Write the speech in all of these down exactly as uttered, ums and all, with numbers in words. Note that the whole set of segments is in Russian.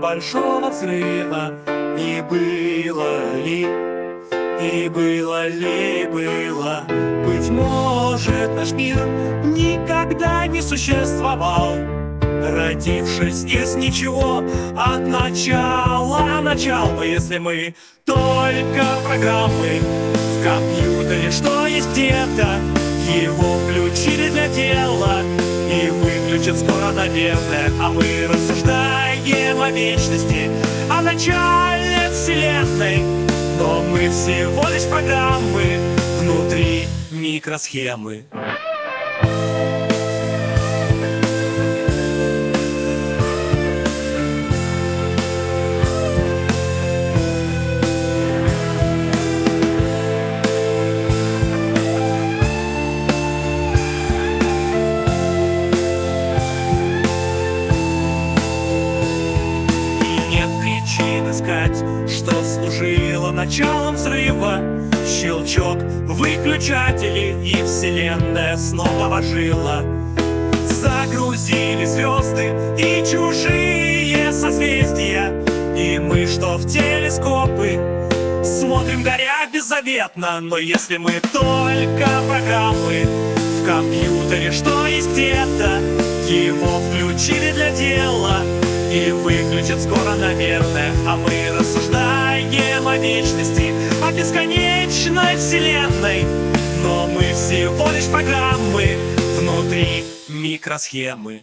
большого взрыва. И было ли, и было ли, было, быть может, наш мир никогда не существовал, родившись из ничего, от начала начала. Если мы только программы в компьютере, что есть где-то, его включили для дела и выключат скоро, наверное. А мы рассуждаем о вечности, о начале вселенной, но мы всего лишь программы внутри микросхемы. Искать, что служило началом взрыва. Щелчок выключателей, и вселенная снова ожила. Загрузили звезды и чужие созвездия, и мы, что в телескопы, смотрим, горя беззаветно. Но если мы только программы в компьютере, что есть где-то, его включили для дела и выключат скоро, наверное. А мы рассуждаем о вечности, о бесконечной вселенной, но мы всего лишь программы внутри микросхемы.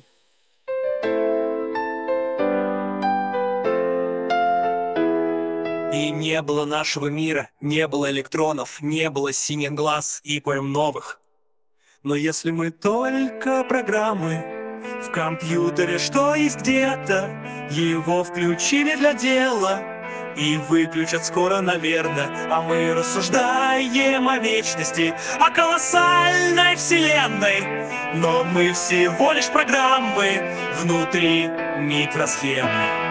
И не было нашего мира, не было электронов, не было синих глаз и поем новых. Но если мы только программы в компьютере, что есть где-то, его включили для дела и выключат скоро, наверное. А мы рассуждаем о вечности, о колоссальной вселенной, но мы всего лишь программы внутри микросхемы.